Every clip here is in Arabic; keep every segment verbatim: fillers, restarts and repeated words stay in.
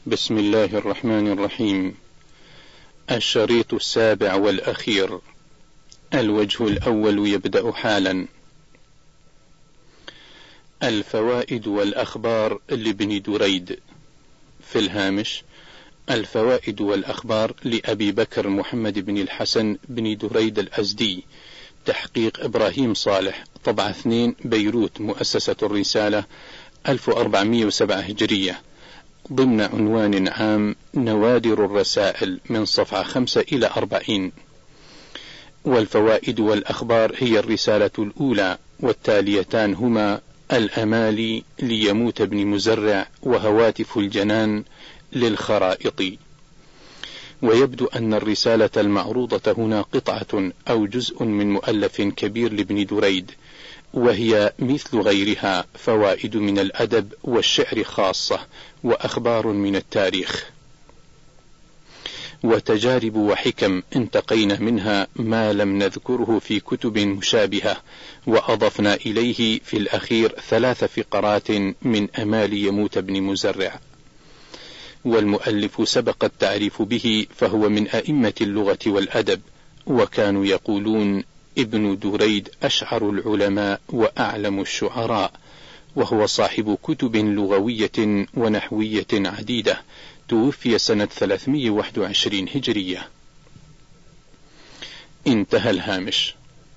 بسم الله الرحمن الرحيم. الشريط السابع والأخير. الوجه الأول يبدأ حالا. الفوائد والأخبار لابن دريد. في الهامش: الفوائد والأخبار لأبي بكر محمد بن الحسن بن دريد الأزدي، تحقيق إبراهيم صالح، طبعة اثنين، بيروت، مؤسسة الرسالة، ألف وأربعمائة وسبعة هجرية، ضمن عنوان عام: نوادر الرسائل، من صفحة خمسة إلى أربعين. والفوائد والأخبار هي الرسالة الأولى، والتاليتان هما: الأمالي ليموت ابن مزرع، وهواتف الجنان للخرائط. ويبدو أن الرسالة المعروضة هنا قطعة أو جزء من مؤلف كبير لابن دريد، وهي مثل غيرها فوائد من الأدب والشعر خاصة، وأخبار من التاريخ، وتجارب وحكم انتقينا منها ما لم نذكره في كتب مشابهة، وأضفنا إليه في الأخير ثلاث فقرات من أمال يموت ابن مزرع. والمؤلف سبق التعريف به، فهو من أئمة اللغة والأدب، وكانوا يقولون: ابن دريد أشعر العلماء وأعلم الشعراء، وهو صاحب كتب لغوية ونحوية عديدة، توفي سنة ثلاثمائة وواحد وعشرين هجرية. انتهى الهامش.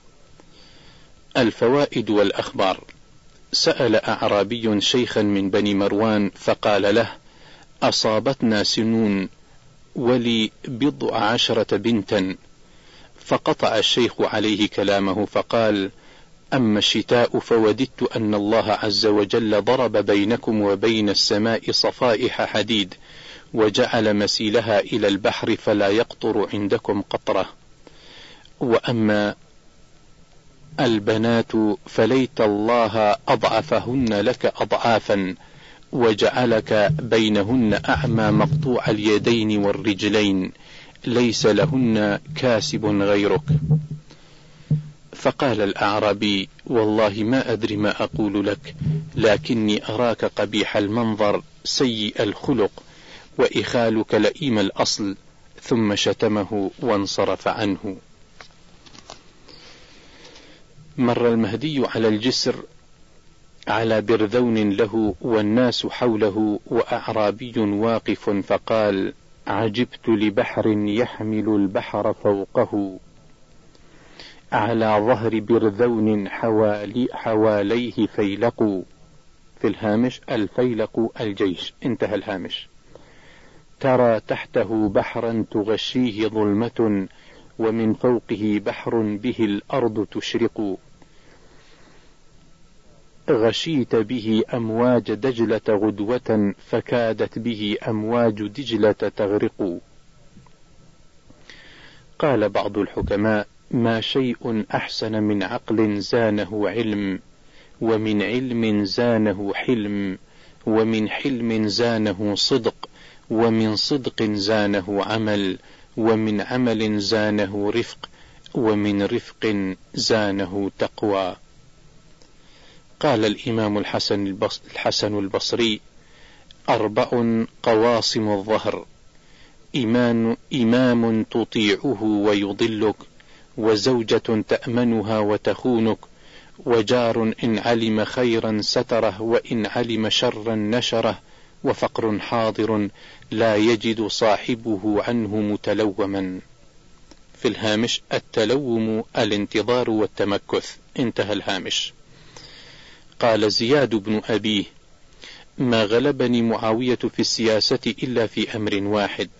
الفوائد والأخبار. سأل أعرابي شيخا من بني مروان فقال له: أصابتنا سنون ولي بضع عشرة بنتا. فقطع الشيخ عليه كلامه فقال: أما الشتاء فوددت أن الله عز وجل ضرب بينكم وبين السماء صفائح حديد، وجعل مسيلها إلى البحر فلا يقطر عندكم قطرة. وأما البنات فليت الله أضعفهن لك أضعافا، وجعلك بينهن أعمى مقطوع اليدين والرجلين، ليس لهن كاسب غيرك. فقال الأعرابي: والله ما أدري ما أقول لك، لكني أراك قبيح المنظر سيء الخلق، وإخالك لئيم الأصل. ثم شتمه وانصرف عنه. مر المهدي على الجسر على برذون له والناس حوله، وأعرابي واقف، فقال: عجبت لبحر يحمل البحر فوقه، على ظهر برذون حوالي حواليه فيلق. في الهامش: الفيلق الجيش. انتهى الهامش. ترى تحته بحرا تغشيه ظلمة، ومن فوقه بحر به الأرض تشرق، غشيت به أمواج دجلة غدوة، فكادت به أمواج دجلة تغرق. قال بعض الحكماء: ما شيء أحسن من عقل زانه علم، ومن علم زانه حلم، ومن حلم زانه صدق، ومن صدق زانه عمل، ومن عمل زانه رفق، ومن رفق زانه تقوى. قال الإمام الحسن الحسن البصري: أربع قواصم الظهر: إيمان إمام تطيعه ويضلك، وزوجة تأمنها وتخونك، وجار إن علم خيرا ستره، وإن علم شرا نشره، وفقر حاضر لا يجد صاحبه عنه متلوما. في الهامش: التلوم الانتظار والتمكث. انتهى الهامش. قال زياد بن أبيه: ما غلبني معاوية في السياسة إلا في أمر واحد: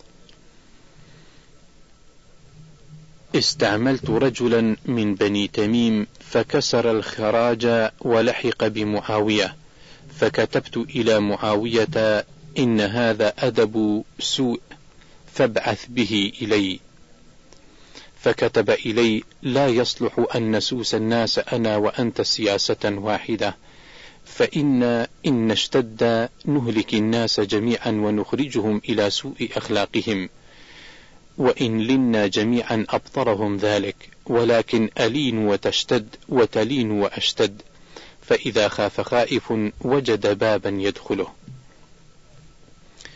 استعملت رجلا من بني تميم فكسر الخراج ولحق بمعاوية، فكتبت إلى معاوية: إن هذا أدب سوء، فابعث به إلي. فكتب إلي: لا يصلح أن نسوس الناس أنا وأنت سياسة واحدة، فإن إن اشتد نهلك الناس جميعا ونخرجهم إلى سوء أخلاقهم، وإن لنا جميعا أبطرهم ذلك، ولكن ألين وتشتد وتلين وأشتد، فإذا خاف خائف وجد بابا يدخله.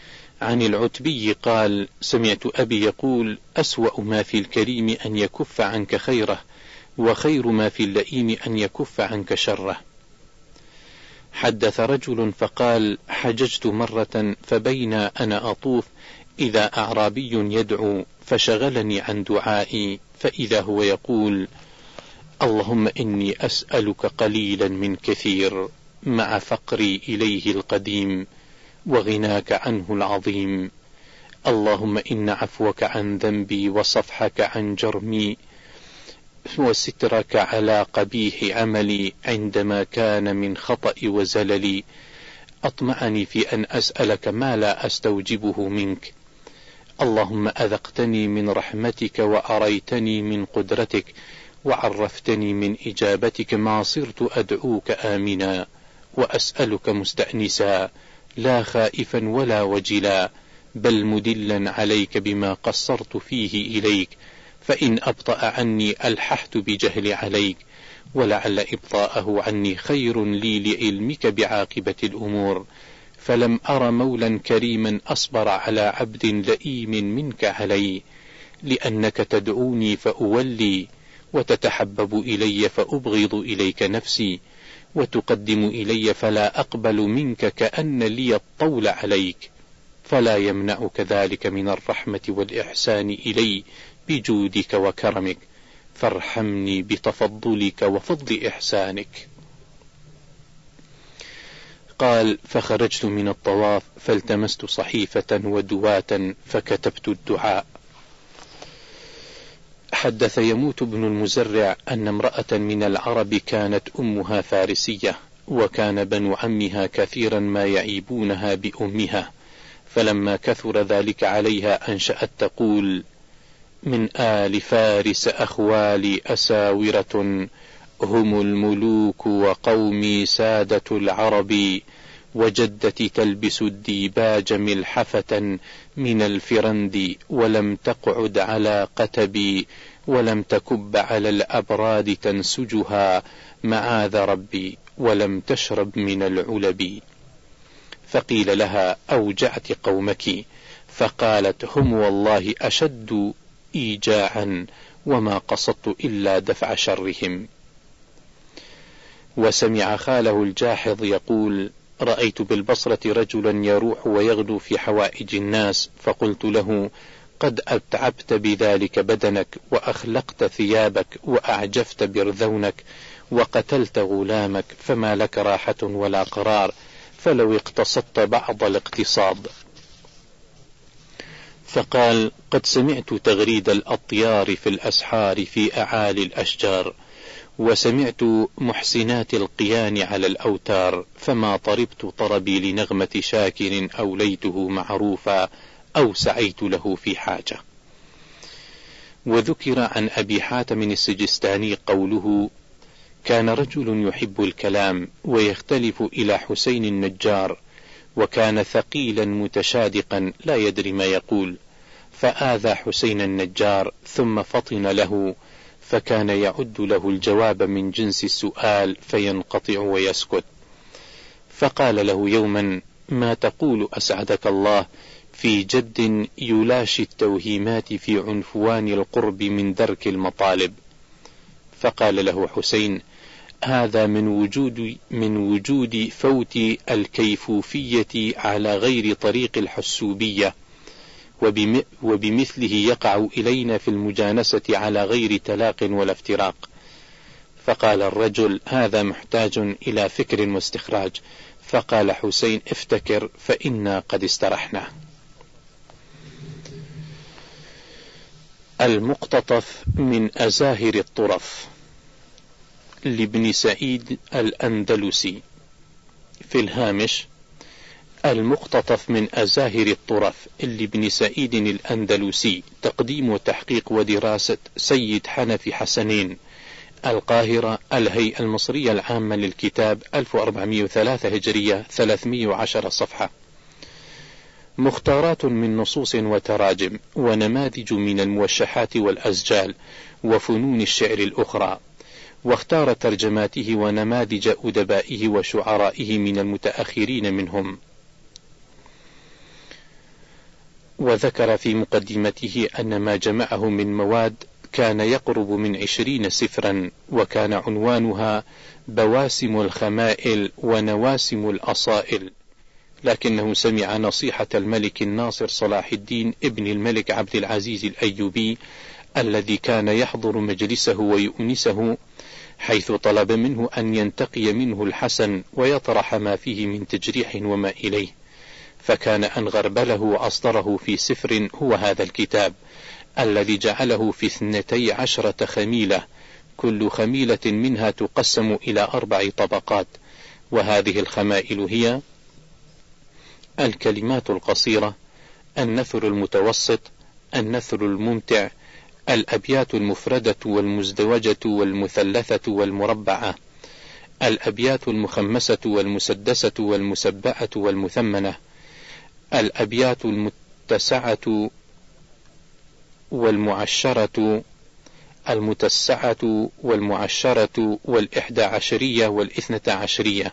عن العتبي قال: سمعت أبي يقول: أسوأ ما في الكريم أن يكف عنك خيره، وخير ما في اللئيم أن يكف عنك شره. حدث رجل فقال: حججت مرة فبين أنا أطوف إذا أعرابي يدعو فشغلني عن دعائي، فإذا هو يقول: اللهم إني أسألك قليلا من كثير، مع فقري إليه القديم وغناك عنه العظيم. اللهم إن عفوك عن ذنبي وصفحك عن جرمي وسترك على قبيح عملي عندما كان من خطأ وزللي أطمعني في أن أسألك ما لا أستوجبه منك. اللهم أذقتني من رحمتك وأريتني من قدرتك وعرفتني من إجابتك ما صرت أدعوك آمنا وأسألك مستأنسا، لا خائفا ولا وجلا، بل مدلا عليك بما قصرت فيه إليك، فإن أبطأ عني ألححت بجهل عليك، ولعل إبطاءه عني خير لي لعلمك بعاقبة الأمور، فلم أر مولا كريما أصبر على عبد لئيم منك علي، لأنك تدعوني فأولي، وتتحبب إلي فأبغض إليك نفسي، وتقدم إلي فلا أقبل منك كأن لي الطول عليك، فلا يمنعك ذلك من الرحمة والإحسان إلي بجودك وكرمك، فارحمني بتفضلك وفضل إحسانك. قال: فخرجت من الطواف فالتمست صحيفة ودواة فكتبت الدعاء. حدث يموت بن المزرع أن امرأة من العرب كانت أمها فارسية، وكان بنو عمها كثيرا ما يعيبونها بأمها، فلما كثر ذلك عليها أنشأت تقول: من آل فارس أخوالي أساورة، هم الملوك وقومي سادة العرب، وجدتي تلبس الديباج ملحفة من الفرند، ولم تقعد على قتبي، ولم تكب على الأبراد تنسجها، معاذ ربي، ولم تشرب من العلب. فقيل لها: أوجعت قومك؟ فقالت: هم والله أشد إيجاعا، وما قصدت إلا دفع شرهم. وسمع خاله الجاحظ يقول: رأيت بالبصرة رجلا يروح ويغدو في حوائج الناس، فقلت له: قد أتعبت بذلك بدنك، وأخلقت ثيابك، وأعجفت برذونك، وقتلت غلامك، فما لك راحة ولا قرار، فلو اقتصدت بعض الاقتصاد. فقال: قد سمعت تغريد الأطيار في الأسحار في أعالي الأشجار، وسمعت محسنات القيان على الأوتار، فما طربت طربي لنغمة شاكر أوليته معروفا أو سعيت له في حاجة. وذكر عن أبي حاتم السجستاني قوله: كان رجل يحب الكلام ويختلف إلى حسين النجار، وكان ثقيلا متشادقا لا يدري ما يقول، فآذى حسين النجار ثم فطن له، فكان يعد له الجواب من جنس السؤال فينقطع ويسكت. فقال له يوما: ما تقول أسعدك الله في جد يلاشي التوهيمات في عنفوان القرب من درك المطالب؟ فقال له حسين: هذا من وجود من وجود فوت الكيفوفية على غير طريق الحسوبية، وبمثله يقع إلينا في المجانسة على غير تلاق ولا افتراق. فقال الرجل: هذا محتاج إلى فكر واستخراج. فقال حسين: افتكر فإنا قد استرحنا. المقتطف من أزاهر الطرف لابن سعيد الأندلسي. في الهامش: المقتطف من أزاهر الطرف لابن سعيد الأندلسي، تقديم وتحقيق ودراسة سيد حنفي حسنين، القاهرة، الهيئة المصرية العامة للكتاب، ألف وأربعمائة وثلاثة هجرية، ثلاثمائة وعشرة صفحة. مختارات من نصوص وتراجم، ونماذج من الموشحات والأسجال وفنون الشعر الأخرى، واختار ترجماته ونماذج أدبائه وشعرائه من المتأخرين منهم. وذكر في مقدمته أن ما جمعه من مواد كان يقرب من عشرين سفرا، وكان عنوانها بواسم الخمائل ونواسم الأصائل، لكنه سمع نصيحة الملك الناصر صلاح الدين ابن الملك عبد العزيز الأيوبي الذي كان يحضر مجلسه ويؤنسه، حيث طلب منه أن ينتقي منه الحسن ويطرح ما فيه من تجريح وما إليه، فكان أن غربله وأصدره في سفر هو هذا الكتاب الذي جعله في اثنتي عشرة خميلة، كل خميلة منها تقسم إلى أربع طبقات، وهذه الخمائل هي: الكلمات القصيرة، النثر المتوسط، النثر الممتع، الأبيات المفردة والمزدوجة والمثلثة والمربعة، الأبيات المخمسة والمسدسة والمسبعة والمثمنة، الأبيات المتسعة والمعشرة المتسعة والمعشرة والإحدى عشرية والإثنة عشرية،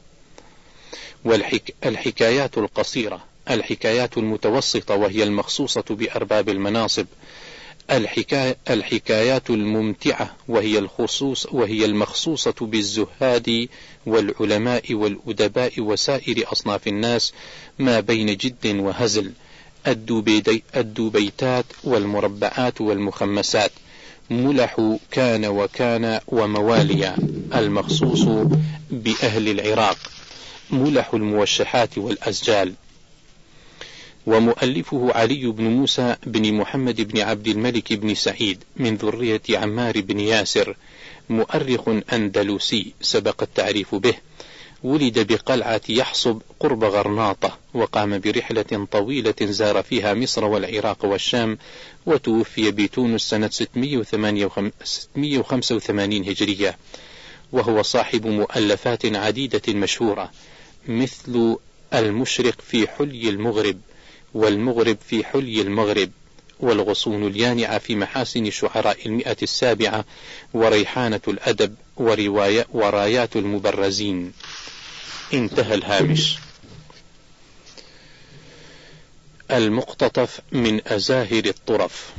والحكايات القصيرة، الحكايات المتوسطة وهي المخصوصة بأرباب المناصب، الحكاية الحكايات الممتعة وهي الخصوص وهي المخصوصة بالزهاد والعلماء والأدباء وسائر أصناف الناس ما بين جد وهزل، الدوبيتات والمربعات والمخمسات، ملح كان وكان ومواليا المخصوص بأهل العراق، ملح الموشحات والأسجال. ومؤلفه علي بن موسى بن محمد بن عبد الملك بن سعيد من ذرية عمار بن ياسر، مؤرخ أندلسي سبق التعريف به، ولد بقلعة يحصب قرب غرناطة، وقام برحلة طويلة زار فيها مصر والعراق والشام، وتوفي بتونس سنة ستمائة وخمسة وثمانين هجرية، وهو صاحب مؤلفات عديدة مشهورة مثل المشرق في حلي المغرب، والمغرب في حلي المغرب، والغصون اليانعة في محاسن شعراء المئة السابعة، وريحانة الأدب، ورواية ورايات المبرزين. انتهى الهامش. المقتطف من أزاهر الطرف.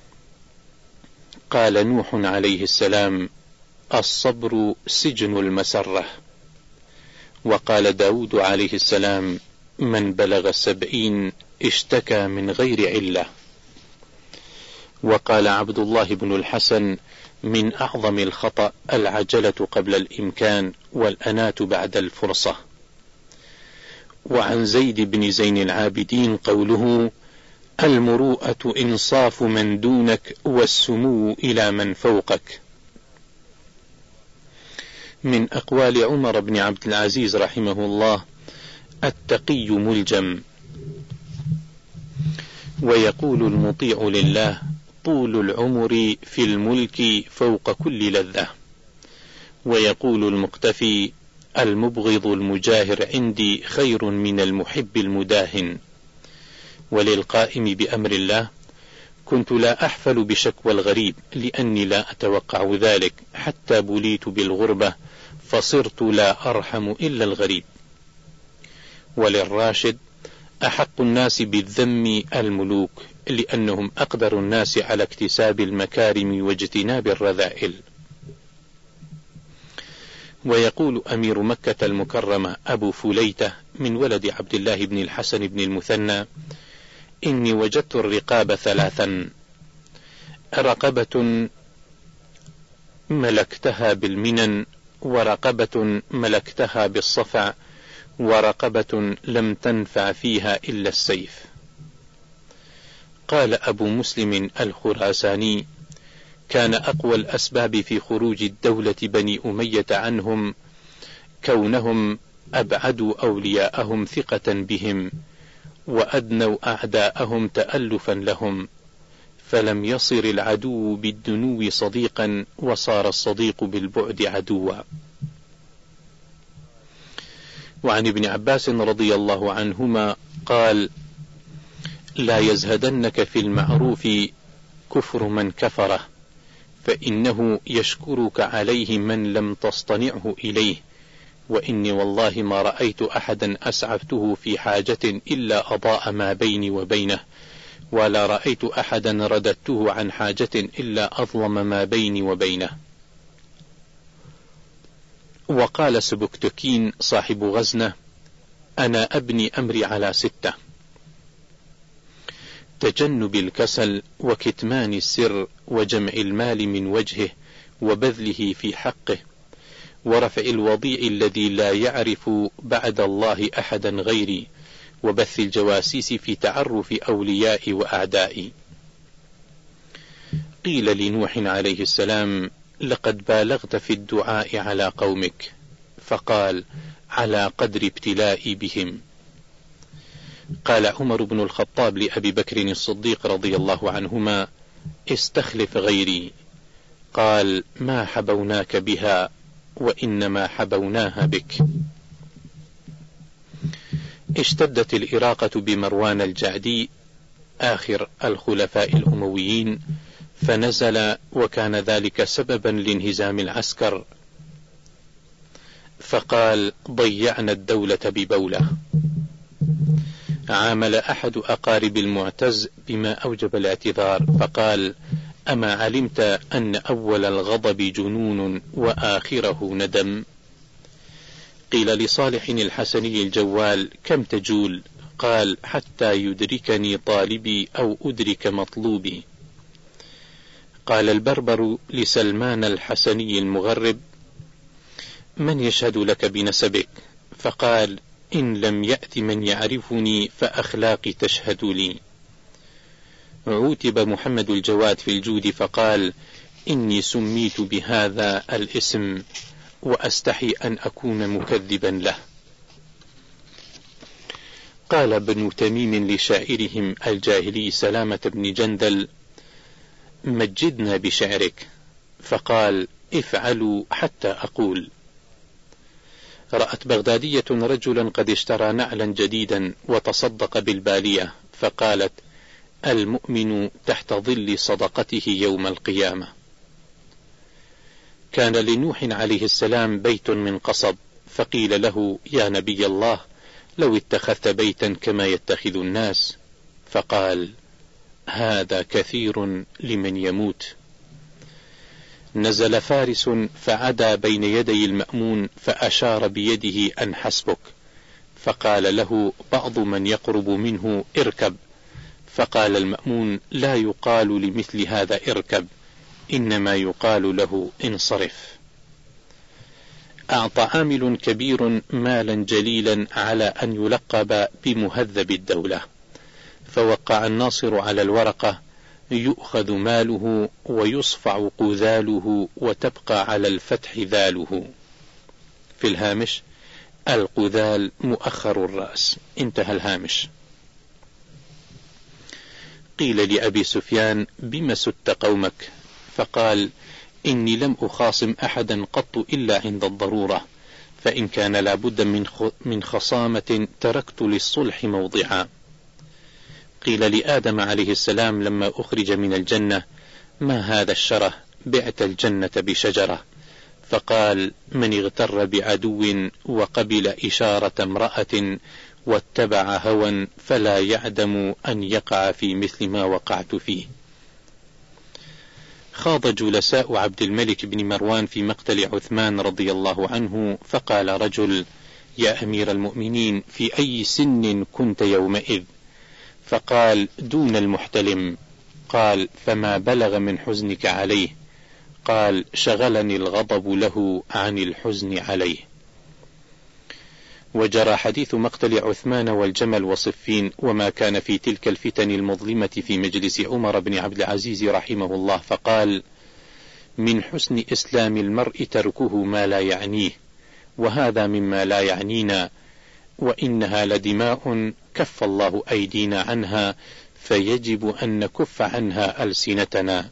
قال نوح عليه السلام: الصبر سجن المسرة. وقال داود عليه السلام: من بلغ السبعين اشتكى من غير علة. وقال عبد الله بن الحسن: من أعظم الخطأ العجلة قبل الإمكان والأناة بعد الفرصة. وعن زيد بن زين العابدين قوله: المروءة إنصاف من دونك والسمو إلى من فوقك. من أقوال عمر بن عبد العزيز رحمه الله: التقي ملجم. ويقول المطيع لله: طول العمر في الملك فوق كل لذة. ويقول المقتفي: المبغض المجاهر عندي خير من المحب المداهن. وللقائم بأمر الله: كنت لا أحفل بشكوى الغريب لأني لا أتوقع ذلك، حتى بليت بالغربة فصرت لا أرحم إلا الغريب. وللراشد: أحق الناس بالذم الملوك، لأنهم أقدر الناس على اكتساب المكارم واجتناب الرذائل. ويقول أمير مكة المكرمة أبو فليتة من ولد عبد الله بن الحسن بن المثنى: إني وجدت الرقاب ثلاثا: رقبة ملكتها بالمنن، ورقبة ملكتها بالصفع، ورقبة لم تنفع فيها إلا السيف. قال أبو مسلم الخراساني: كان أقوى الأسباب في خروج الدولة بني أمية عنهم كونهم أبعدوا أولياءهم ثقة بهم، وأدنوا أعداءهم تألفا لهم، فلم يصر العدو بالدنو صديقا، وصار الصديق بالبعد عدوا. وعن ابن عباس رضي الله عنهما قال: لا يزهدنك في المعروف كفر من كفره، فإنه يشكرك عليه من لم تصطنعه إليه، وإني والله ما رأيت أحدا أسعفته في حاجة إلا أضاء ما بيني وبينه، ولا رأيت أحدا رددته عن حاجة إلا أظلم ما بيني وبينه. وقال سبكتكين صاحب غزنة: أنا أبني أمري على ستة: تجنب الكسل، وكتمان السر، وجمع المال من وجهه، وبذله في حقه، ورفع الوضيع الذي لا يعرف بعد الله أحدا غيري، وبث الجواسيس في تعرف أولياء وأعدائي. قيل لنوح عليه السلام: لقد بالغت في الدعاء على قومك. فقال: على قدر ابتلائي بهم. قال عمر بن الخطاب لأبي بكر الصديق رضي الله عنهما: استخلف غيري. قال: ما حبوناك بها، وإنما حبوناها بك. اشتدت الإراقة بمروان الجعدي آخر الخلفاء الأمويين، فنزل، وكان ذلك سببا لانهزام العسكر، فقال: ضيعنا الدولة ببولة. عامل أحد أقارب المعتز بما أوجب الاعتذار، فقال: أما علمت أن أول الغضب جنون وآخره ندم؟ قيل لصالح الحسني الجوال: كم تجول؟ قال: حتى يدركني طالبي أو أدرك مطلوبي. قال البربر لسلمان الحسني المغرب: من يشهد لك بنسبك؟ فقال: إن لم يأت من يعرفني فأخلاقي تشهد لي. عوتب محمد الجواد في الجود فقال: إني سميت بهذا الاسم وأستحي أن أكون مكذبا له. قال ابن تميم لشاعرهم الجاهلي سلامة بن جندل: مجدنا بشعرك. فقال: افعلوا حتى أقول. رأت بغدادية رجلا قد اشترى نعلا جديدا وتصدق بالبالية، فقالت: المؤمن تحت ظل صدقته يوم القيامة. كان لنوح عليه السلام بيت من قصب، فقيل له: يا نبي الله، لو اتخذت بيتا كما يتخذ الناس. فقال: هذا كثير لمن يموت. نزل فارس فعدا بين يدي المأمون فأشار بيده أن حسبك، فقال له بعض من يقرب منه: اركب. فقال المأمون: لا يقال لمثل هذا اركب، إنما يقال له انصرف. أعطى عامل كبير مالا جليلا على أن يلقب بمهذب الدولة، فوقع الناصر على الورقة: يؤخذ ماله ويصفع قذاله وتبقى على الفتح ذاله. في الهامش: القذال مؤخر الرأس. انتهى الهامش. قيل لأبي سفيان: بم سدت قومك؟ فقال: إني لم أخاصم أحدا قط إلا عند الضرورة، فإن كان لابد من خصامة تركت للصلح موضعا. قيل لآدم عليه السلام لما أخرج من الجنة: ما هذا الشره؟ بعت الجنة بشجرة. فقال: من اغتر بعدو وقبل إشارة امرأة واتبع هوى فلا يعدم أن يقع في مثل ما وقعت فيه. خاض جلساء عبد الملك بن مروان في مقتل عثمان رضي الله عنه، فقال رجل: يا أمير المؤمنين، في أي سن كنت يومئذ؟ فقال: دون المحتلم. قال: فما بلغ من حزنك عليه؟ قال: شغلني الغضب له عن الحزن عليه. وجرى حديث مقتل عثمان والجمل وصفين وما كان في تلك الفتن المظلمة في مجلس عمر بن عبد العزيز رحمه الله، فقال: من حسن إسلام المرء تركه ما لا يعنيه، وهذا مما لا يعنينا، وإنها لدماء كف الله أيدينا عنها، فيجب أن نكف عنها ألسنتنا.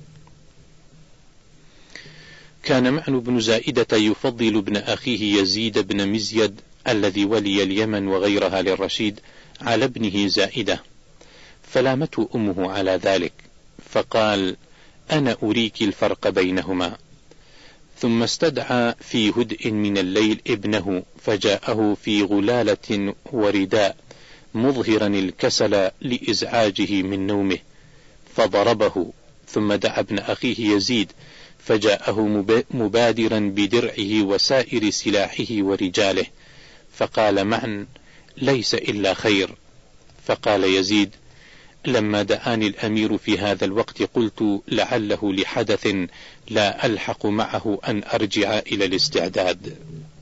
كان معن بن زائدة يفضل ابن أخيه يزيد بن مزيد الذي ولي اليمن وغيرها للرشيد على ابنه زائدة، فلامته أمه على ذلك، فقال: أنا أريك الفرق بينهما. ثم استدعى في هدء من الليل ابنه، فجاءه في غلالة ورداء مظهرا الكسل لإزعاجه من نومه، فضربه، ثم دعا ابن أخيه يزيد فجاءه مبادرا بدرعه وسائر سلاحه ورجاله، فقال معا: ليس إلا خير. فقال يزيد: لما دعاني الأمير في هذا الوقت قلت لعله لحدث لا ألحق معه أن أرجع إلى الاستعداد.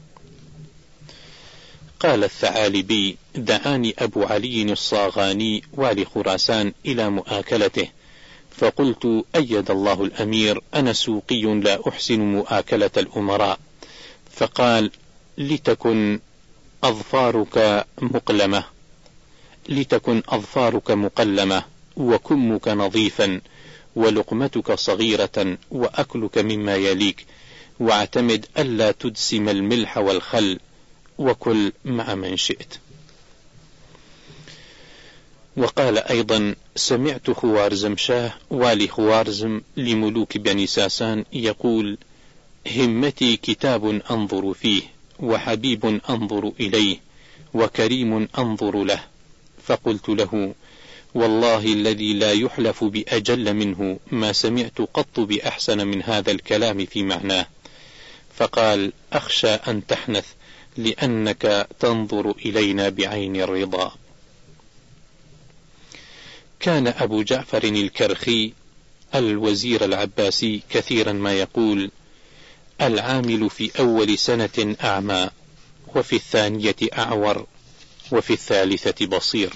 قال الثعالبي: دعاني أبو علي الصاغاني والي خراسان إلى مؤاكلته، فقلت: أيد الله الأمير، أنا سوقي لا أحسن مؤاكلة الأمراء. فقال: لتكن أظفارك مقلمة لتكن أظفارك مقلمة وكمك نظيفا ولقمتك صغيرة وأكلك مما يليك، واعتمد ألا تدسم الملح والخل، وكل مع من شئت. وقال أيضا: سمعت خوارزم شاه والي خوارزم لملوك بني ساسان يقول: همتي كتاب أنظر فيه، وحبيب أنظر إليه، وكريم أنظر له. فقلت له: والله الذي لا يحلف بأجل منه ما سمعت قط بأحسن من هذا الكلام في معناه. فقال: أخشى أن تحنث لأنك تنظر إلينا بعين الرضا. كان أبو جعفر الكرخي الوزير العباسي كثيرا ما يقول: العامل في أول سنة أعمى، وفي الثانية أعور، وفي الثالثة بصير.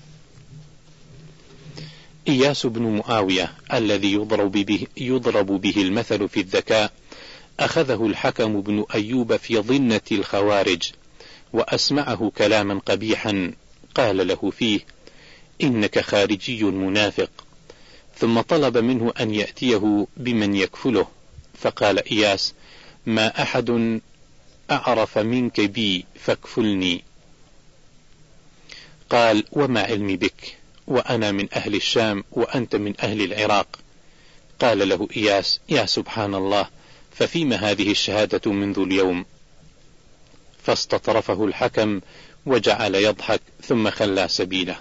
إياس بن معاوية الذي يضرب به, يضرب به المثل في الذكاء أخذه الحكم بن أيوب في ظنة الخوارج، وأسمعه كلاما قبيحا قال له فيه: إنك خارجي منافق. ثم طلب منه أن يأتيه بمن يكفله، فقال إياس: ما أحد أعرف منك بي فاكفلني. قال: وما علمي بك، وأنا من أهل الشام وأنت من أهل العراق. قال له إياس: يا سبحان الله، ففيما هذه الشهادة منذ اليوم؟ فاستطرفه الحكم وجعل يضحك، ثم خلى سبيله.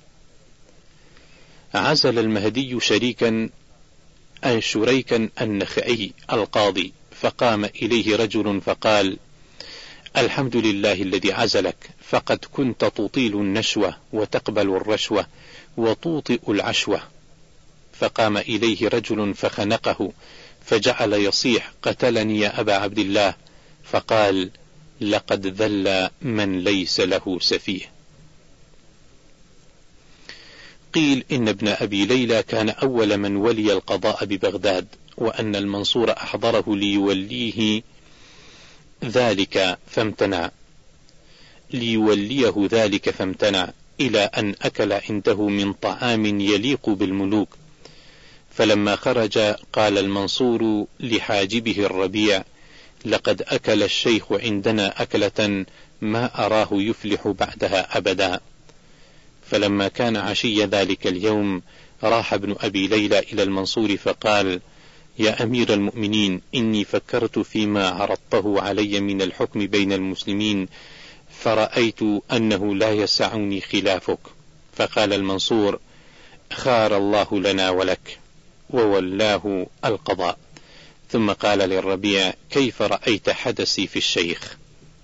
عزل المهدي شريكا أن شريكا النخعي القاضي، فقام إليه رجل فقال: الحمد لله الذي عزلك، فقد كنت تطيل النشوة وتقبل الرشوة وتوطئ العشوة. فقام إليه رجل فخنقه، فجعل يصيح: قتلني يا أبا عبد الله. فقال: لقد ذل من ليس له سفيه. قيل إن ابن أبي ليلى كان أول من ولي القضاء ببغداد، وأن المنصور أحضره ليوليه ذلك فامتنع ليوليه ذلك فامتنع إلى أن أكل عنده من طعام يليق بالملوك. فلما خرج قال المنصور لحاجبه الربيع: لقد أكل الشيخ عندنا أكلة ما أراه يفلح بعدها أبدا. فلما كان عشي ذلك اليوم راح ابن أبي ليلى إلى المنصور فقال: يا أمير المؤمنين، إني فكرت فيما عرضته علي من الحكم بين المسلمين، فرأيت أنه لا يسعني خلافك. فقال المنصور: خار الله لنا ولك، وولاه القضاء. ثم قال للربيع: كيف رأيت حدثي في الشيخ؟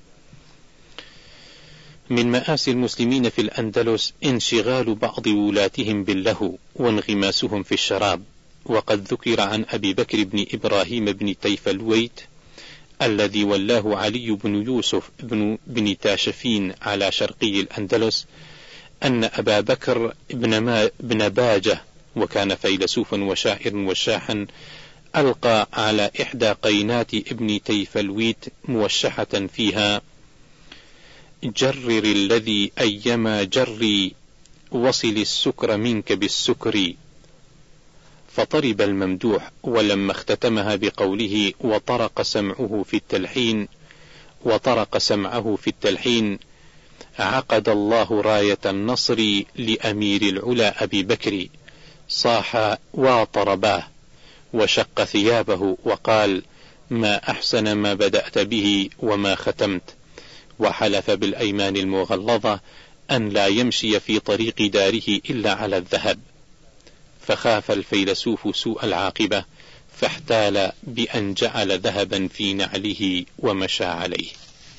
من مآسي المسلمين في الأندلس انشغال بعض ولاتهم باللهو وانغماسهم في الشراب. وقد ذكر عن أبي بكر بن إبراهيم بن تيفلويت الذي ولاه علي بن يوسف بن, بن تاشفين على شرقي الأندلس أن أبا بكر بن, ما بن باجة، وكان فيلسوفا وشاعر وشاحا، ألقى على إحدى قينات ابن تيفلويت موشحة فيها: جرر الذي أيما جري، وصل السكر منك بالسكر. فطرب الممدوح، ولما اختتمها بقوله: وطرق سمعه في التلحين وطرق سمعه في التلحين عقد الله راية النصر لأمير العلا أبي بكر، صاح وطرباه وشق ثيابه وقال: ما أحسن ما بدأت به وما ختمت. وحلف بالأيمان المغلظة أن لا يمشي في طريق داره إلا على الذهب، فخاف الفيلسوف سوء العاقبة فاحتال بأن جعل ذهبا في نعله ومشى عليه.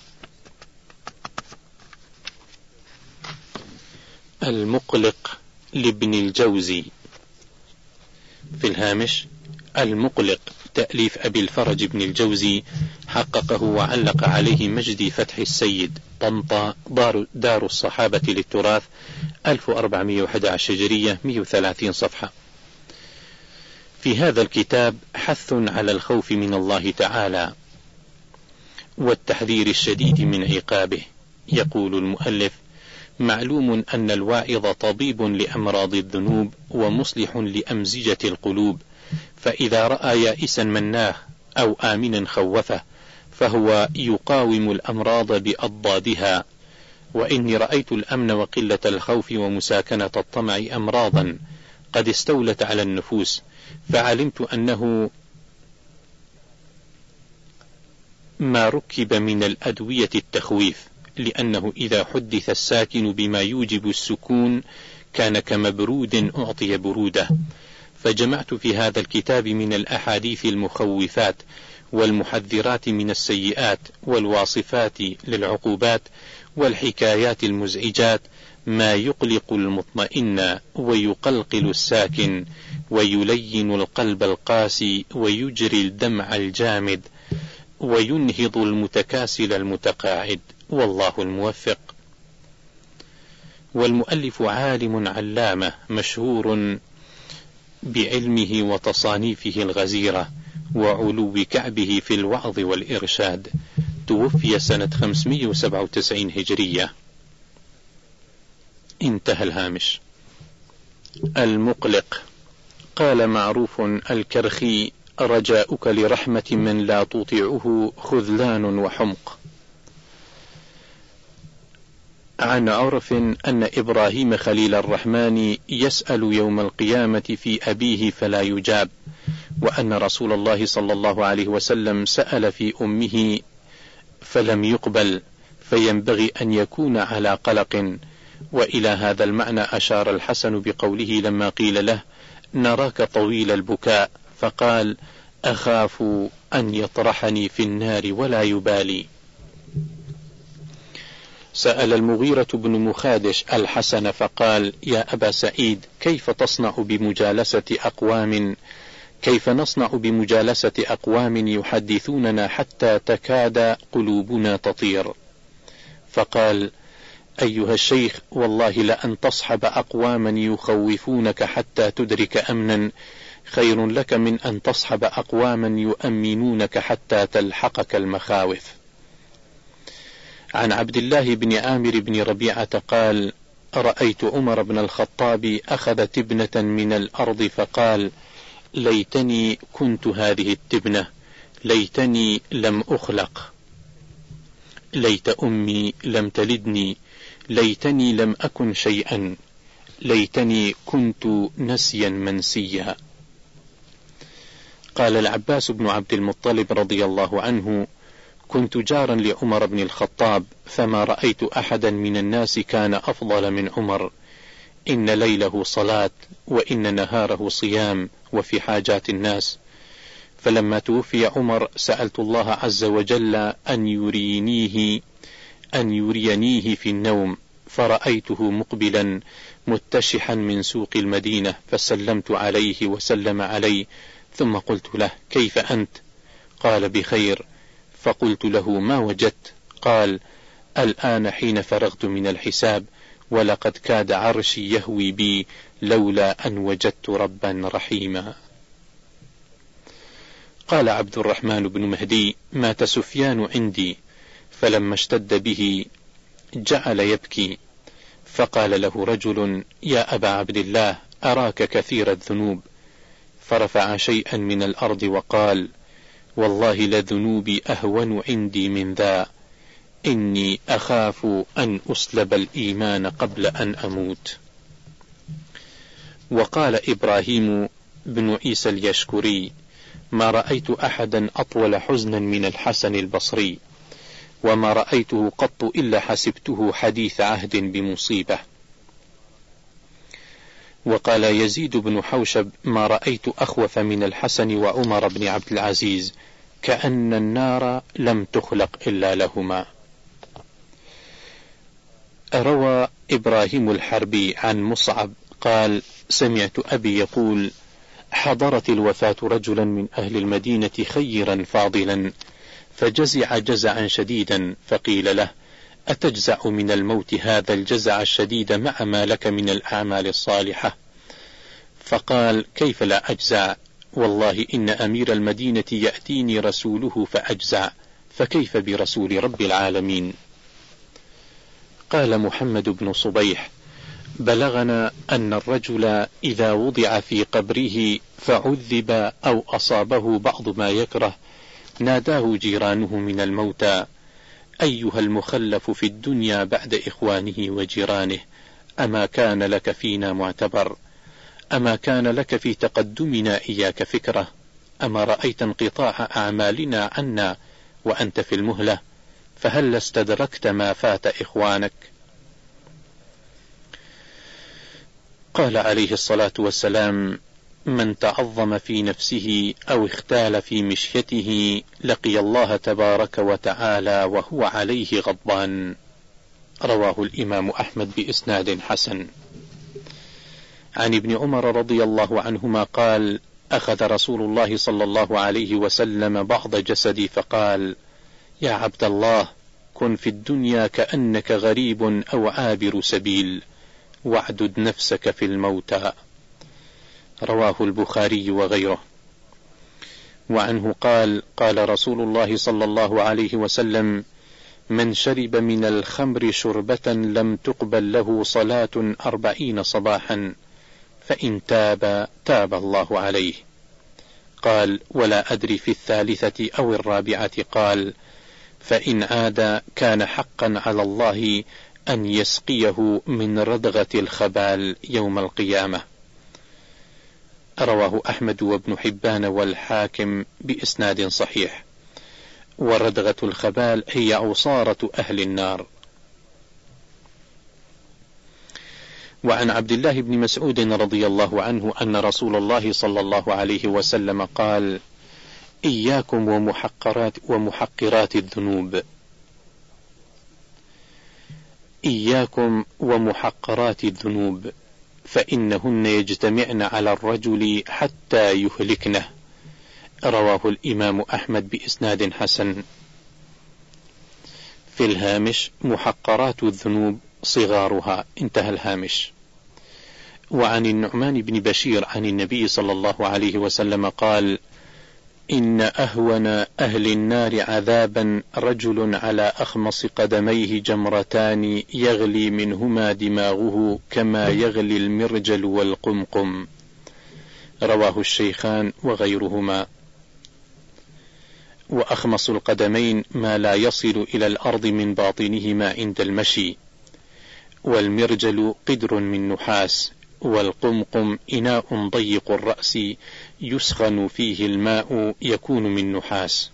المقلق لابن الجوزي. في الهامش: المقلق تأليف أبي الفرج بن الجوزي، حققه وعلق عليه مجدي فتح السيد، طنطا، دار, دار الصحابة للتراث، ألف وأربعمائة وأحد عشر هجرية، مئة وثلاثين صفحة. في هذا الكتاب حث على الخوف من الله تعالى والتحذير الشديد من عقابه. يقول المؤلف: معلوم أن الواعظ طبيب لأمراض الذنوب ومصلح لأمزجة القلوب، فإذا رأى يائسا مناه أو آمنا خوفه فهو يقاوم الأمراض بأضدادها. وإني رأيت الأمن وقلة الخوف ومساكنة الطمع أمراضا قد استولت على النفوس، فعلمت أنه ما ركب من الأدوية التخويف، لأنه إذا حدث الساكن بما يوجب السكون كان كمبرود أعطي برودة. فجمعت في هذا الكتاب من الأحاديث المخوفات والمحذرات من السيئات والواصفات للعقوبات والحكايات المزعجات ما يقلق المطمئن ويقلقل الساكن ويلين القلب القاسي ويجري الدمع الجامد وينهض المتكاسل المتقاعد، والله الموفق. والمؤلف عالم علامة مشهور بعلمه وتصانيفه الغزيرة وعلو كعبه في الوعظ والإرشاد، توفي سنة خمسمائة وسبعة وتسعين هجرية. انتهى الهامش. المقلق. قال معروف الكرخي: رجاؤك لرحمة من لا تطيعه خذلان وحمق. عن عرف أن إبراهيم خليل الرحمن يسأل يوم القيامة في أبيه فلا يجاب، وأن رسول الله صلى الله عليه وسلم سأل في أمه فلم يقبل، فينبغي أن يكون على قلق. وإلى هذا المعنى أشار الحسن بقوله لما قيل له: نراك طويل البكاء، فقال: أخاف أن يطرحني في النار ولا يبالي. سأل المغيرة بن مخادش الحسن فقال: يا أبا سعيد، كيف تصنع بمجالسة أقوام كيف نصنع بمجالسة أقوام يحدثوننا حتى تكاد قلوبنا تطير؟ فقال: أيها الشيخ، والله لأن تصحب أقواما يخوفونك حتى تدرك أمنا خير لك من أن تصحب أقواما يؤمنونك حتى تلحقك المخاوف. عن عبد الله بن عامر بن ربيعة قال: رأيت عمر بن الخطاب أخذ تبنة من الأرض فقال: ليتني كنت هذه التبنة، ليتني لم أخلق، ليت أمي لم تلدني، ليتني لم أكن شيئا، ليتني كنت نسيا منسيا. قال العباس بن عبد المطلب رضي الله عنه: كنت جارا لعمر بن الخطاب، فما رأيت أحدا من الناس كان أفضل من عمر، إن ليله صلاة وإن نهاره صيام وفي حاجات الناس. فلما توفي عمر سألت الله عز وجل أن يرينيه أن يرينيه في النوم، فرأيته مقبلا متشحا من سوق المدينة، فسلمت عليه وسلم علي، ثم قلت له: كيف أنت؟ قال: بخير. فقلت له: ما وجدت؟ قال: الآن حين فرغت من الحساب، ولقد كاد عرشي يهوي بي لولا أن وجدت ربا رحيما. قال عبد الرحمن بن مهدي: مات سفيان عندي، فلما اشتد به جعل يبكي، فقال له رجل: يا أبا عبد الله، أراك كثير الذنوب، فرفع شيئا من الأرض وقال: والله لذنوبي أهون عندي من ذا، إني أخاف أن أسلب الإيمان قبل أن أموت. وقال إبراهيم بن عيسى اليشكري: ما رأيت أحدا أطول حزنا من الحسن البصري، وما رأيته قط إلا حسبته حديث عهد بمصيبة. وقال يزيد بن حوشب: ما رأيت أخوف من الحسن وعمر بن عبد العزيز، كأن النار لم تخلق إلا لهما. روى إبراهيم الحربي عن مصعب قال: سمعت أبي يقول: حضرت الوفاة رجلا من أهل المدينة خيرا فاضلا، فجزع جزعا شديدا، فقيل له: أتجزع من الموت هذا الجزع الشديد مع ما لك من الأعمال الصالحة؟ فقال: كيف لا أجزع؟ والله إن أمير المدينة يأتيني رسوله فأجزع، فكيف برسول رب العالمين؟ قال محمد بن صبيح: بلغنا أن الرجل إذا وضع في قبره فعذب أو أصابه بعض ما يكره، ناداه جيرانه من الموتى: أيها المخلف في الدنيا بعد إخوانه وجيرانه، أما كان لك فينا معتبر؟ أما كان لك في تقدمنا إياك فكرة؟ أما رأيت انقطاع أعمالنا عنا وأنت في المهلة؟ فهل استدركت ما فات إخوانك؟ قال عليه الصلاة والسلام: من تعظم في نفسه أو اختال في مشيته لقي الله تبارك وتعالى وهو عليه غضبان. رواه الإمام أحمد بإسناد حسن. عن ابن عمر رضي الله عنهما قال: أخذ رسول الله صلى الله عليه وسلم بعض جسدي فقال: يا عبد الله، كن في الدنيا كأنك غريب أو عابر سبيل، واعدد نفسك في الموتى. رواه البخاري وغيره. وعنه قال: قال رسول الله صلى الله عليه وسلم: من شرب من الخمر شربة لم تقبل له صلاة أربعين صباحا، فإن تاب تاب الله عليه. قال: ولا أدري في الثالثة أو الرابعة. قال: فإن عاد كان حقا على الله أن يسقيه من ردغة الخبال يوم القيامة. رواه أحمد وابن حبان والحاكم بإسناد صحيح. وردغة الخبال هي عصارة أهل النار. وعن عبد الله بن مسعود رضي الله عنه أن رسول الله صلى الله عليه وسلم قال: إياكم ومحقرات, ومحقرات الذنوب إياكم ومحقرات الذنوب فإنهن يجتمعن على الرجل حتى يهلكنه. رواه الإمام أحمد بإسناد حسن. في الهامش: محقرات الذنوب صغارها، انتهى الهامش. وعن النعمان بن بشير عن النبي صلى الله عليه وسلم قال: إن أهون أهل النار عذابا رجل على أخمص قدميه جمرتان يغلي منهما دماغه كما يغلي المرجل والقمقم. رواه الشيخان وغيرهما. وأخمص القدمين ما لا يصل إلى الأرض من باطنهما عند المشي، والمرجل قدر من نحاس، والقمقم إناء ضيق الرأس يسخن فيه الماء يكون من نحاس.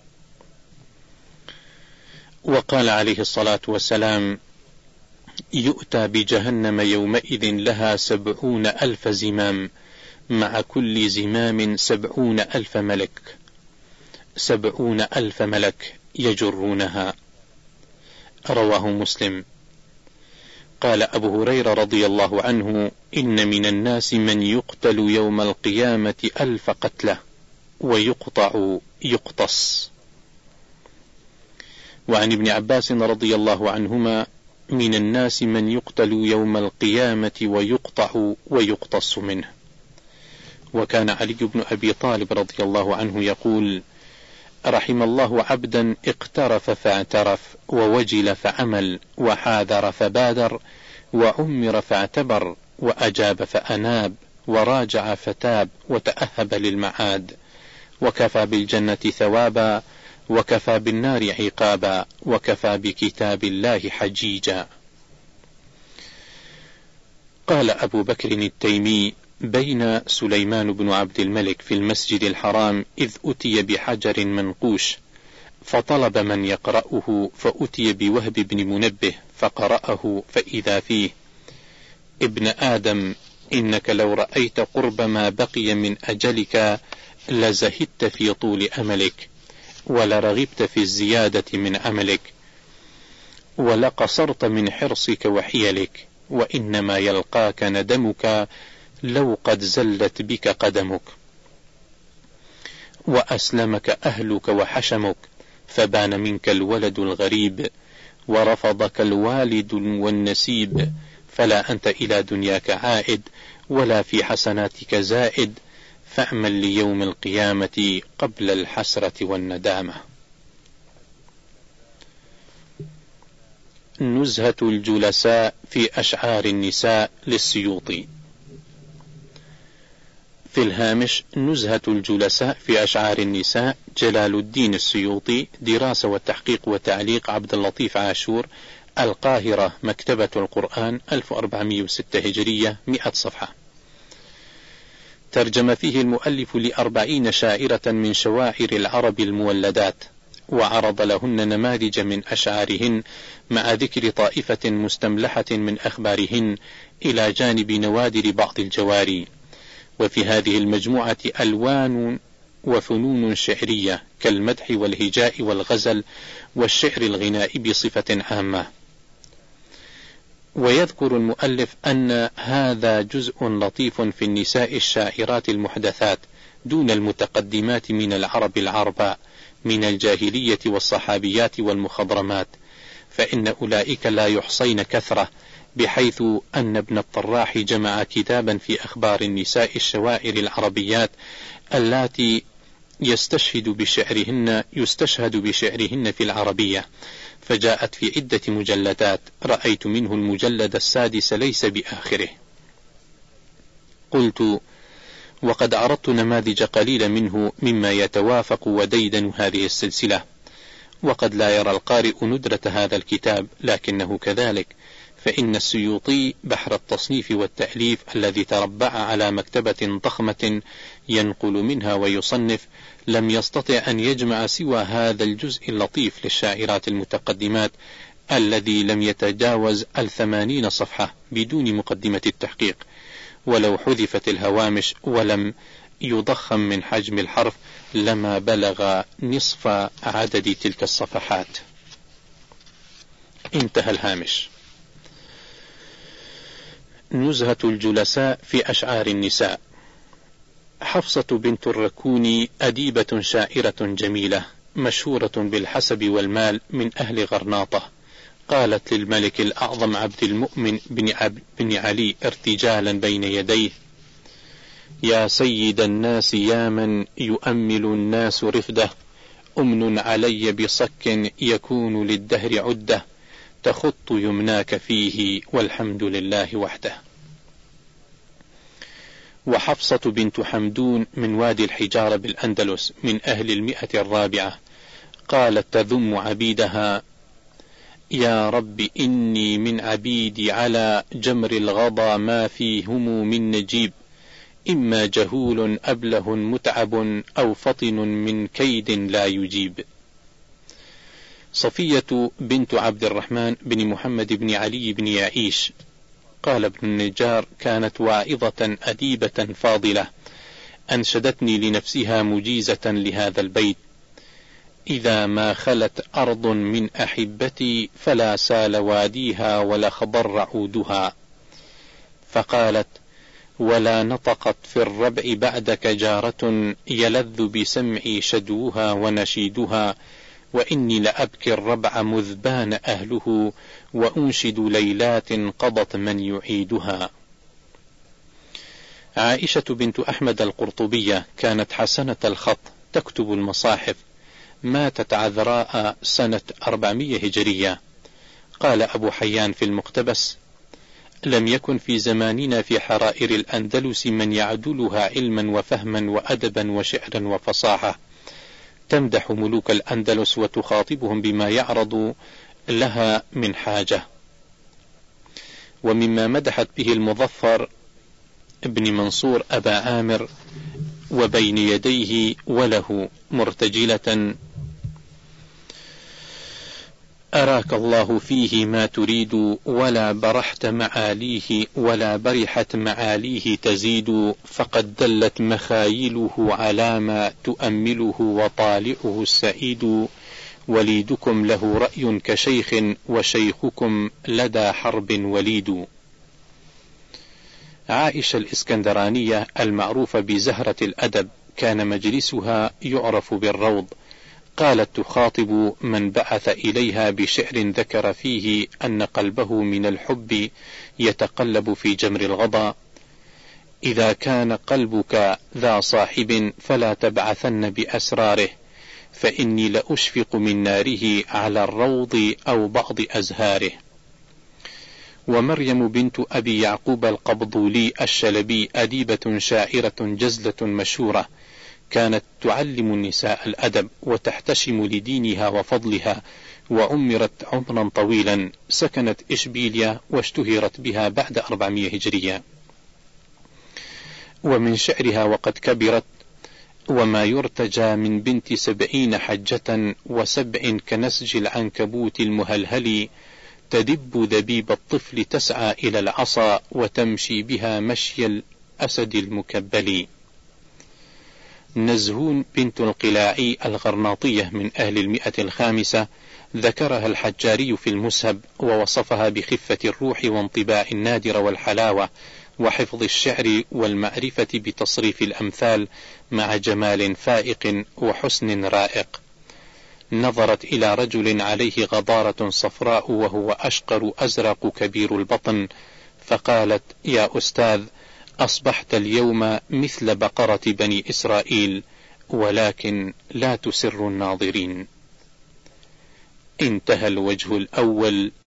وقال عليه الصلاة والسلام: يؤتى بجهنم يومئذ لها سبعون ألف زمام، مع كل زمام سبعون ألف ملك سبعون ألف ملك يجرونها. رواه مسلم. قال أبو هريرة رضي الله عنه: إن من الناس من يقتل يوم القيامة ألف قتلة ويقطع يقتص. وعن ابن عباس رضي الله عنهما: من الناس من يقتل يوم القيامة ويقطع ويقتص منه. وكان علي بن أبي طالب رضي الله عنه يقول: رحم الله عبدا اقترف فاعترف، ووجل فعمل، وحاذر فبادر، وعمر فاعتبر، وأجاب فأناب، وراجع فتاب، وتأهب للمعاد، وكفى بالجنة ثوابا، وكفى بالنار عقابا، وكفى بكتاب الله حجيجا. قال أبو بكر التيمي: بين سليمان بن عبد الملك في المسجد الحرام إذ أتي بحجر منقوش، فطلب من يقرأه فأتي بوهب بن منبه فقرأه فإذا فيه: ابن آدم، إنك لو رأيت قرب ما بقي من أجلك لزهدت في طول أملك، ولرغبت في الزيادة من عملك، ولقصرت من حرصك وحيلك، وإنما يلقاك ندمك لو قد زلت بك قدمك، وأسلمك أهلك وحشمك، فبان منك الولد الغريب، ورفضك الوالد والنسيب، فلا أنت إلى دنياك عائد، ولا في حسناتك زائد، فأمل ليوم القيامة قبل الحسرة والندامة. نزهة الجلساء في أشعار النساء للسيوطي. في الهامش: نزهة الجلساء في أشعار النساء، جلال الدين السيوطي، دراسة والتحقيق وتعليق عبد اللطيف عاشور، القاهرة، مكتبة القرآن، ألف وأربعمائة وستة هجرية، مئة صفحة. ترجم فيه المؤلف لأربعين شاعرة من شواعر العرب المولدات، وعرض لهن نماذج من أشعارهن مع ذكر طائفة مستملحة من أخبارهن إلى جانب نوادر بعض الجواري. وفي هذه المجموعة ألوان وفنون شعرية كالمدح والهجاء والغزل والشعر الغنائي بصفة عامة. ويذكر المؤلف أن هذا جزء لطيف في النساء الشاعرات المحدثات دون المتقدمات من العرب العرباء من الجاهلية والصحابيات والمخضرمات، فإن أولئك لا يحصين كثرة، بحيث أن ابن الطراح جمع كتابا في أخبار النساء الشواعر العربيات اللاتي يستشهد بشعرهن يستشهد بشعرهن في العربية، فجاءت في عدة مجلدات، رأيت منه المجلد السادس ليس بآخره. قلت: وقد عرضت نماذج قليلة منه مما يتوافق وديدن هذه السلسلة، وقد لا يرى القارئ ندرة هذا الكتاب، لكنه كذلك، فإن السيوطي بحر التصنيف والتأليف الذي تربع على مكتبة ضخمة ينقل منها ويصنف، لم يستطع أن يجمع سوى هذا الجزء اللطيف للشاعرات المتقدمات الذي لم يتجاوز الثمانين صفحة بدون مقدمة التحقيق، ولو حذفت الهوامش ولم يضخم من حجم الحرف لما بلغ نصف عدد تلك الصفحات. انتهى الهامش. نزهة الجلساء في أشعار النساء. حفصة بنت الركون أديبة شاعرة جميلة مشهورة بالحسب والمال من أهل غرناطة، قالت للملك الأعظم عبد المؤمن بن, عب بن علي ارتجالا بين يديه: يا سيد الناس، يا من يؤمل الناس رفده، أمن علي بصك يكون للدهر عدة، تخط يمناك فيه والحمد لله وحده. وحفصة بنت حمدون من وادي الحجارة بالأندلس من أهل المئة الرابعة، قالت تذم عبيدها: يا رب إني من عبيدي على جمر الغضا ما فيهم من نجيب، إما جهول أبله متعب أو فطن من كيد لا يجيب. صفية بنت عبد الرحمن بن محمد بن علي بن يعيش، قال ابن النجار: كانت واعظة أديبة فاضلة، أنشدتني لنفسها مجيزة لهذا البيت: إذا ما خلت أرض من أحبتي فلا سال واديها ولا خضر عودها. فقالت: ولا نطقت في الربع بعدك جارة، يلذ بسمعي شدوها ونشيدها، وإني لأبكي الربع مذ بان أهله، وأنشد ليلات قضت من يعيدها. عائشة بنت أحمد القرطبية كانت حسنة الخط تكتب المصاحف، ماتت عذراء سنة أربعمائة هجرية. قال أبو حيان في المقتبس: لم يكن في زماننا في حرائر الأندلس من يعدلها علما وفهما وأدبا وشعرا وفصاحة، تمدح ملوك الأندلس وتخاطبهم بما يعرض لها من حاجة. ومما مدحت به المظفر ابن منصور أبا عامر وبين يديه وله مرتجلة أراك الله فيه ما تريد، ولا برحت معاليه ولا برحت معاليه تزيد، فقد دلت مخايله على ما تؤمله وطالعه السعيد، وليدكم له رأي كشيخ وشيخكم لدى حرب وليد. عائشة الإسكندرانية المعروفة بزهرة الأدب كان مجلسها يعرف بالروض، قالت تخاطب من بعث إليها بشعر ذكر فيه أن قلبه من الحب يتقلب في جمر الغضا: إذا كان قلبك ذا صاحب فلا تبعثن بأسراره، فإني لأشفق من ناره على الروض أو بعض أزهاره. ومريم بنت أبي يعقوب القبضولي الشلبي أديبة شاعرة جزلة مشهورة، كانت تعلم النساء الأدب وتحتشم لدينها وفضلها، وعمرت عمرا طويلا، سكنت إشبيليا واشتهرت بها بعد أربعمائة هجرية. ومن شعرها وقد كبرت: وما يرتجى من بنت سبعين حجة، وسبع كنسج العنكبوت المهلهل، تدب دبيب الطفل تسعى إلى العصا، وتمشي بها مشي الأسد المكبل. نزهون بنت القلاعي الغرناطية من أهل المئة الخامسة ذكرها الحجاري في المسهب، ووصفها بخفة الروح وانطباع النادر والحلاوة وحفظ الشعر والمعرفة بتصريف الأمثال مع جمال فائق وحسن رائق. نظرت إلى رجل عليه غضارة صفراء وهو أشقر أزرق كبير البطن، فقالت: يا أستاذ، أصبحت اليوم مثل بقرة بني إسرائيل، ولكن لا تسر الناظرين. انتهى الوجه الأول.